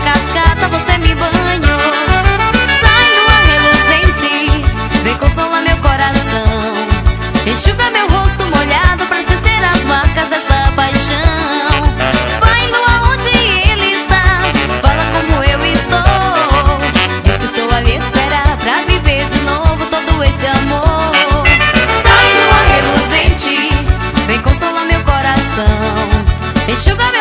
cascata você me banhou. Sai lua reluzente, vem consolar meu coração. Enxuga meu rosto molhado pra esquecer as marcas dessa paixão. Vai lua onde ele está, fala como eu estou. Diz que estou ali a esperar pra viver de novo todo esse amor. Sai lua reluzente, vem consolar meu coração. Enxuga